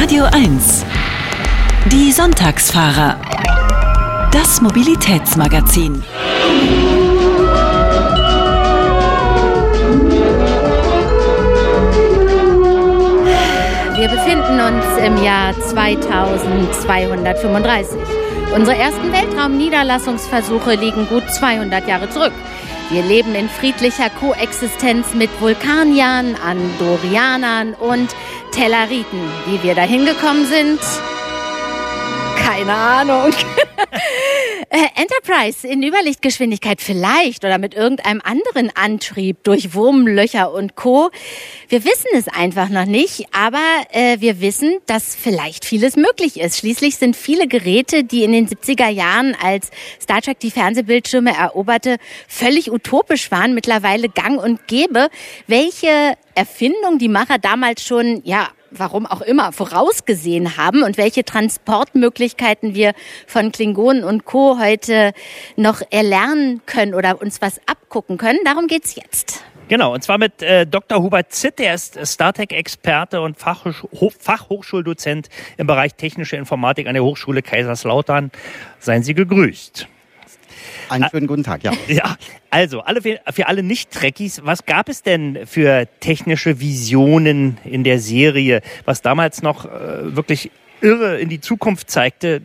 Radio 1. Die Sonntagsfahrer. Das Mobilitätsmagazin. Wir befinden uns im Jahr 2235. Unsere ersten Weltraumniederlassungsversuche liegen gut 200 Jahre zurück. Wir leben in friedlicher Koexistenz mit Vulkaniern, Andorianern und Tellariten. Wie wir da hingekommen sind? Keine Ahnung. Enterprise in Überlichtgeschwindigkeit vielleicht oder mit irgendeinem anderen Antrieb durch Wurmlöcher und Co. Wir wissen es einfach noch nicht, aber wir wissen, dass vielleicht vieles möglich ist. Schließlich sind viele Geräte, die in den 70er Jahren, als Star Trek die Fernsehbildschirme eroberte, völlig utopisch waren, mittlerweile gang und gäbe. Welche Erfindung die Macher damals schon, warum auch immer, vorausgesehen haben und welche Transportmöglichkeiten wir von Klingonen und Co. heute noch erlernen können oder uns was abgucken können. Darum geht's jetzt. Genau, und zwar mit Dr. Hubert Zitt, der ist Star Trek-Experte und Fachhochschuldozent im Bereich technische Informatik an der Hochschule Kaiserslautern. Seien Sie gegrüßt. Einen schönen guten Tag, ja. Ja, also für alle Nicht-Trekkies, was gab es denn für technische Visionen in der Serie, was damals noch wirklich irre in die Zukunft zeigte?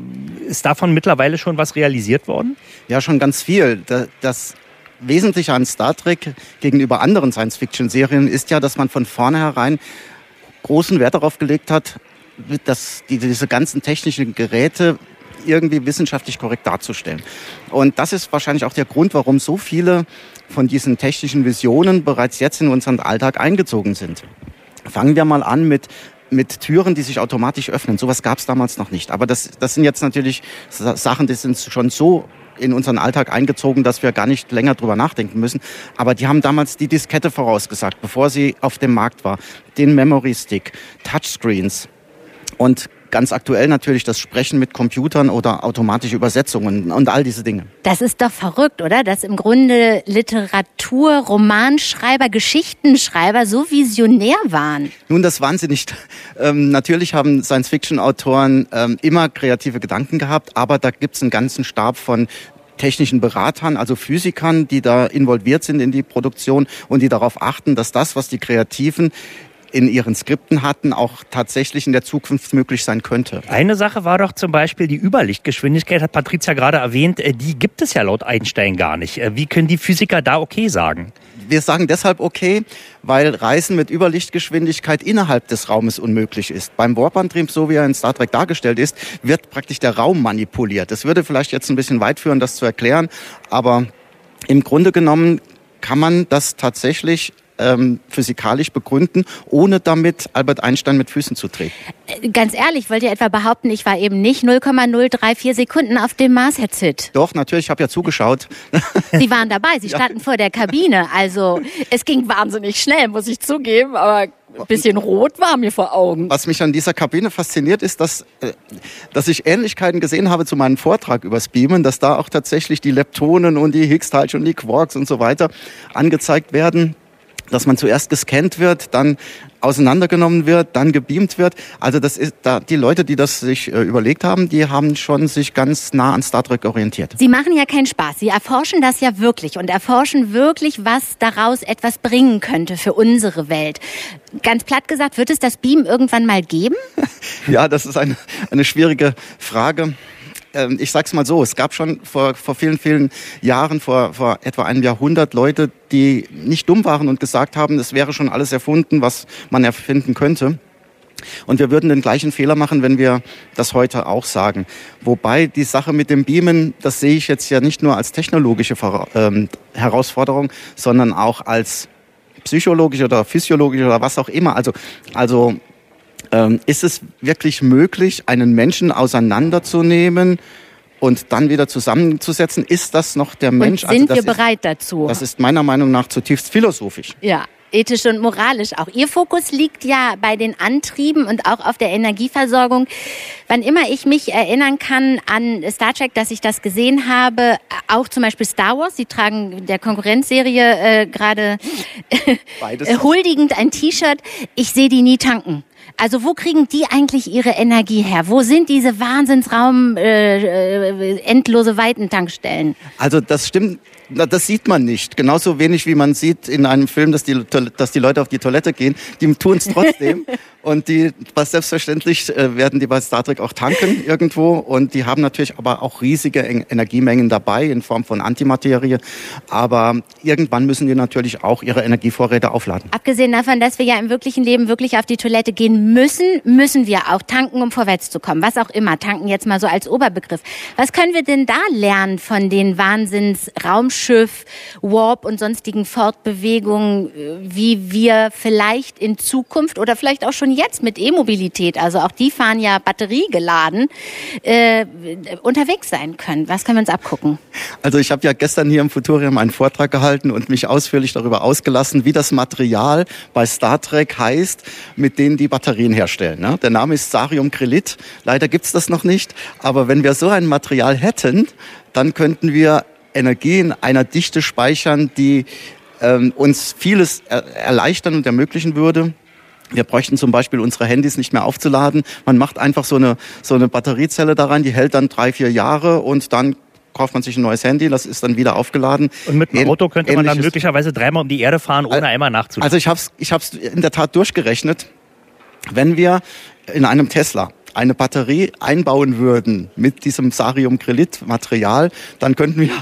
Ist davon mittlerweile schon was realisiert worden? Ja, schon ganz viel. Das Wesentliche an Star Trek gegenüber anderen Science-Fiction-Serien ist ja, dass man von vornherein großen Wert darauf gelegt hat, dass diese ganzen technischen Geräte irgendwie wissenschaftlich korrekt darzustellen. Und das ist wahrscheinlich auch der Grund, warum so viele von diesen technischen Visionen bereits jetzt in unseren Alltag eingezogen sind. Fangen wir mal an mit Türen, die sich automatisch öffnen. Sowas gab es damals noch nicht. Aber das sind jetzt natürlich Sachen, die sind schon so in unseren Alltag eingezogen, dass wir gar nicht länger drüber nachdenken müssen. Aber die haben damals die Diskette vorausgesagt, bevor sie auf dem Markt war. Den Memory Stick, Touchscreens und ganz aktuell natürlich das Sprechen mit Computern oder automatische Übersetzungen und all diese Dinge. Das ist doch verrückt, oder? Dass im Grunde Literatur, Romanschreiber, Geschichtenschreiber so visionär waren. Nun, das waren sie nicht. Natürlich haben Science-Fiction-Autoren immer kreative Gedanken gehabt, aber da gibt's einen ganzen Stab von technischen Beratern, also Physikern, die da involviert sind in die Produktion und die darauf achten, dass das, was die Kreativen in ihren Skripten hatten, auch tatsächlich in der Zukunft möglich sein könnte. Eine Sache war doch zum Beispiel die Überlichtgeschwindigkeit, hat Patricia gerade erwähnt, die gibt es ja laut Einstein gar nicht. Wie können die Physiker da okay sagen? Wir sagen deshalb okay, weil Reisen mit Überlichtgeschwindigkeit innerhalb des Raumes unmöglich ist. Beim Warp-Antrieb, so wie er in Star Trek dargestellt ist, wird praktisch der Raum manipuliert. Das würde vielleicht jetzt ein bisschen weit führen, das zu erklären, aber im Grunde genommen kann man das tatsächlich physikalisch begründen, ohne damit Albert Einstein mit Füßen zu treten. Ganz ehrlich, wollt ihr etwa behaupten, ich war eben nicht 0,034 Sekunden auf dem Mars, Herr Zitt? Doch, natürlich, ich habe ja zugeschaut. Sie waren dabei, Sie standen vor der Kabine. Also es ging wahnsinnig schnell, muss ich zugeben, aber ein bisschen rot war mir vor Augen. Was mich an dieser Kabine fasziniert, ist, dass ich Ähnlichkeiten gesehen habe zu meinem Vortrag übers Beamen, dass da auch tatsächlich die Leptonen und die Higgs-Teilchen und die Quarks und so weiter angezeigt werden, dass man zuerst gescannt wird, dann auseinandergenommen wird, dann gebeamt wird. Also das ist da die Leute, die das sich überlegt haben, die haben schon sich ganz nah an Star Trek orientiert. Sie machen ja keinen Spaß. Sie erforschen das ja wirklich und erforschen wirklich, was daraus etwas bringen könnte für unsere Welt. Ganz platt gesagt, wird es das Beam irgendwann mal geben? Ja, das ist eine schwierige Frage. Ich sag's mal so, es gab schon vor vielen, vielen Jahren, vor etwa einem Jahrhundert Leute, die nicht dumm waren und gesagt haben, es wäre schon alles erfunden, was man erfinden könnte. Und wir würden den gleichen Fehler machen, wenn wir das heute auch sagen. Wobei die Sache mit dem Beamen, das sehe ich jetzt ja nicht nur als technologische Herausforderung, sondern auch als psychologische oder physiologische oder was auch immer. Also ist es wirklich möglich, einen Menschen auseinanderzunehmen und dann wieder zusammenzusetzen? Ist das noch der Mensch? Und sind wir bereit dazu? Das ist meiner Meinung nach zutiefst philosophisch. Ja, ethisch und moralisch auch. Ihr Fokus liegt ja bei den Antrieben und auch auf der Energieversorgung. Wann immer ich mich erinnern kann an Star Trek, dass ich das gesehen habe, auch zum Beispiel Star Wars, sie tragen der Konkurrenzserie gerade huldigend ein T-Shirt, ich sehe die nie tanken. Also wo kriegen die eigentlich ihre Energie her? Wo sind diese Wahnsinnsraum endlose Weitentankstellen? Also das stimmt, das sieht man nicht. Genauso wenig wie man sieht in einem Film, dass die Leute auf die Toilette gehen. Die tun es trotzdem. Und selbstverständlich werden die bei Star Trek auch tanken irgendwo. Und die haben natürlich aber auch riesige Energiemengen dabei in Form von Antimaterie. Aber irgendwann müssen die natürlich auch ihre Energievorräte aufladen. Abgesehen davon, dass wir ja im wirklichen Leben wirklich auf die Toilette gehen müssen wir auch tanken, um vorwärts zu kommen. Was auch immer, tanken jetzt mal so als Oberbegriff. Was können wir denn da lernen von den Wahnsinns-Raumschiff, Warp und sonstigen Fortbewegungen, wie wir vielleicht in Zukunft oder vielleicht auch schon jetzt mit E-Mobilität, also auch die fahren ja batteriegeladen, unterwegs sein können? Was können wir uns abgucken? Also ich habe ja gestern hier im Futurium einen Vortrag gehalten und mich ausführlich darüber ausgelassen, wie das Material bei Star Trek heißt, mit denen die Batterien herstellen. Ne? Der Name ist Sarium-Krylit. Leider gibt's das noch nicht. Aber wenn wir so ein Material hätten, dann könnten wir Energie in einer Dichte speichern, die uns vieles erleichtern und ermöglichen würde. Wir bräuchten zum Beispiel unsere Handys nicht mehr aufzuladen. Man macht einfach so eine Batteriezelle da rein, die hält dann 3-4 Jahre und dann kauft man sich ein neues Handy, das ist dann wieder aufgeladen. Und mit dem Auto könnte man dann möglicherweise 3-mal um die Erde fahren, ohne einmal nachzuladen. Also ich hab's in der Tat durchgerechnet. Wenn wir in einem Tesla eine Batterie einbauen würden mit diesem Sarium-Krylit-Material, dann könnten wir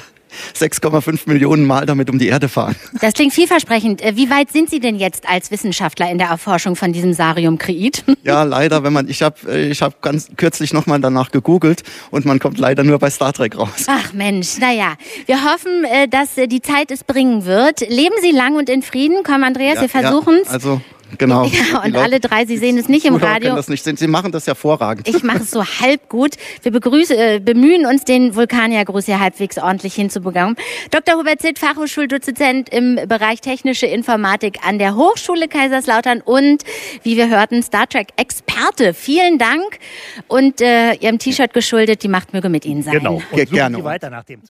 6,5 Millionen Mal damit um die Erde fahren. Das klingt vielversprechend. Wie weit sind Sie denn jetzt als Wissenschaftler in der Erforschung von diesem Sarium-Krylit? Ja, leider, ich hab ganz kürzlich nochmal danach gegoogelt und man kommt leider nur bei Star Trek raus. Ach Mensch, naja. Wir hoffen, dass die Zeit es bringen wird. Leben Sie lang und in Frieden. Komm, Andreas, wir versuchen's. Ja, also genau. Ja, und alle drei, Sie sehen es nicht im Radio. Das nicht sehen. Sie machen das hervorragend. Ich mache es so halb gut. Wir bemühen uns, den Vulkaniergruß hier halbwegs ordentlich hinzubekommen. Dr. Hubert Zitt, Fachhochschuldozent im Bereich technische Informatik an der Hochschule Kaiserslautern und, wie wir hörten, Star Trek-Experte. Vielen Dank und Ihrem T-Shirt geschuldet, die Macht möge mit Ihnen sein. Genau. Und gerne. weiter nach dem